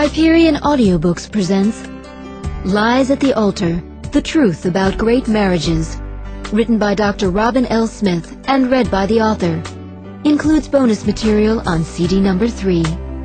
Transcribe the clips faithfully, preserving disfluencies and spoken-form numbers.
Hyperion Audiobooks presents Lies at the Altar, The Truth About Great Marriages, written by Doctor Robin L. Smith and read by the author. Includes bonus material on C D number three.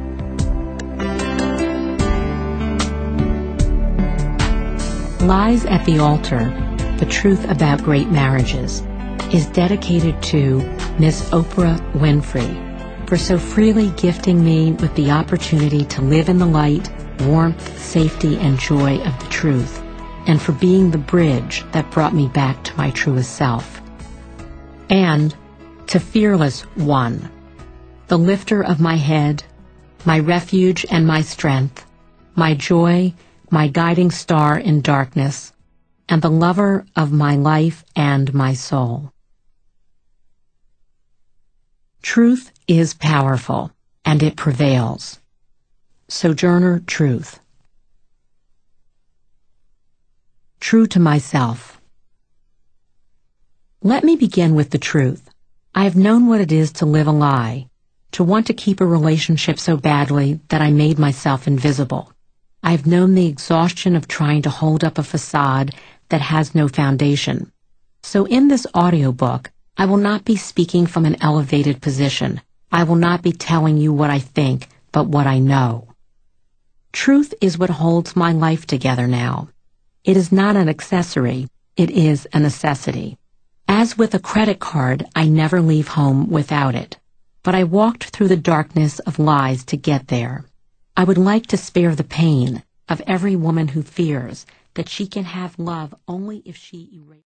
Lies at the Altar, The Truth About Great Marriages, is dedicated to Miss Oprah Winfrey for so freely gifting me with the opportunity to live in the light, warmth, safety, and joy of the truth, and for being the bridge that brought me back to my truest self. And to Fearless One, the lifter of my head, my refuge and my strength, my joy, my guiding star in darkness, and the lover of my life and my soul. Truth is powerful, and it prevails. Sojourner Truth. True to myself. Let me begin with the truth. I have known what it is to live a lie, to want to keep a relationship so badly that I made myself invisible. I have known the exhaustion of trying to hold up a facade that has no foundation. So in this audiobook, I will not be speaking from an elevated position. I will not be telling you what I think, but what I know. Truth is what holds my life together now. It is not an accessory, it is a necessity. As with a credit card, I never leave home without it. But I walked through the darkness of lies to get there. I would like to spare the pain of every woman who fears that she can have love only if she erases